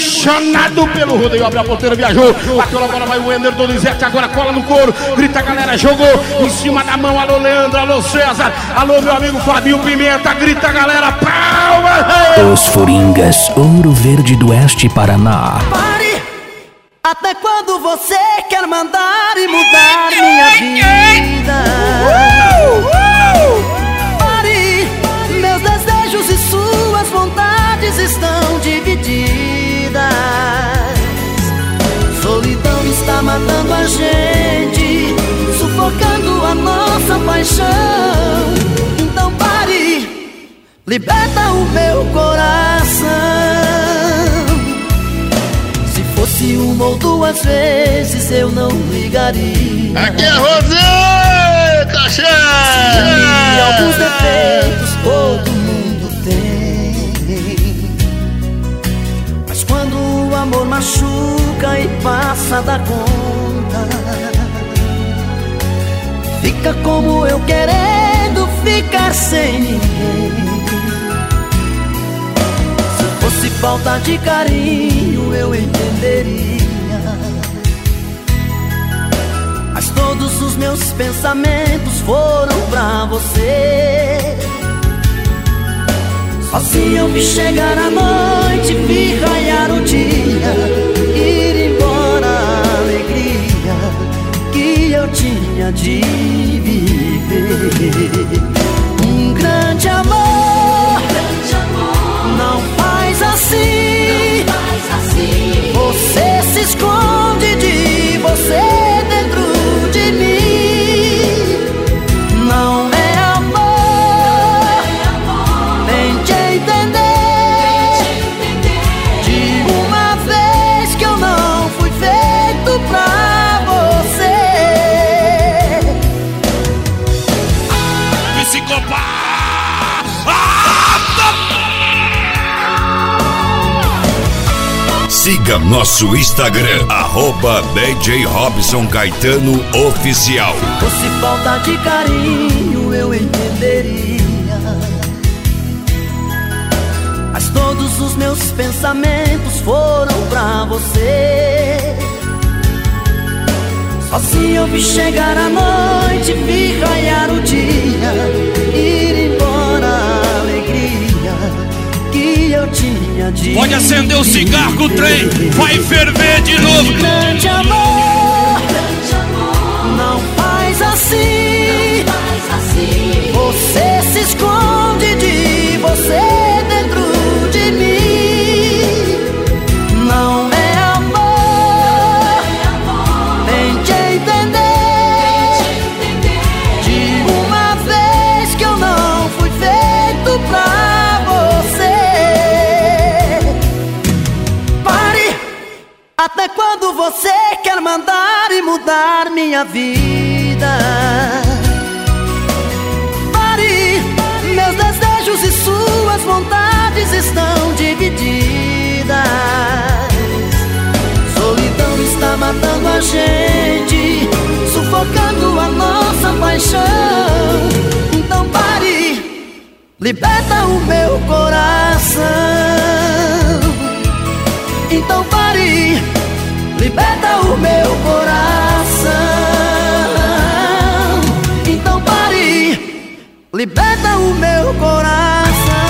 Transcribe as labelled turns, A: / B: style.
A: emocionado pelo rodeio, abre a ponteira, viajou, bateu agora, vai o Wender, Donizete, agora cola no couro, grita a galera, jogou em cima da mão, alô Leandro, alô César, alô meu amigo Fabinho Pimenta, grita a galera, palmas!
B: Os Foringas, Ouro Verde do Oeste, Paraná.
C: Pare! Até quando você quer mandar e mudar minha vida? Pare! Meus desejos e suas vontades estão divididas. Solidão está matando a gente, sufocando a nossa paixão. Então pare, liberta o meu coração. Se fosse uma ou duas vezes eu não ligaria.
D: Aqui é Rosê, tá cheio!
C: E alguns defeitos todo mundo tem, mas quando o amor machuca e passa da conta, fica como eu querendo ficar sem ninguém. Se fosse falta de carinho eu entenderia, mas todos os meus pensamentos foram pra você. Sozinho eu vi chegar a noite, vi raiar o dia, ir embora a alegria que eu tinha de viver. Um grande amor não faz assim. Você se esconde de você dentro de mim. Não é amor, tente entender. De uma vez que eu não fui feito pra você.
A: Psicopata!
E: Siga nosso Instagram, @DJ Robson Caetano Oficial.
C: Se fosse falta de carinho eu entenderia, mas todos os meus pensamentos foram pra você. Sozinho eu vi chegar a noite, vi raiar o dia, ir embora a alegria que eu tinha de
A: Pode acender o cigarro que o trem vai ferver de novo.
C: Grande amor não faz assim. Você se esconde de você dentro de mim. Não é amor, tente entender. De uma vez que eu não fui feito pra você. Pare! Até quando você quer mandar e mudar minha vida? Pare! Meus desejos e suas vontades estão divididas. Solidão está matando a gente, sufocando a nossa paixão. Então pare, liberta o meu coração. Então pare, liberta o meu coração. Então pare, liberta o meu coração.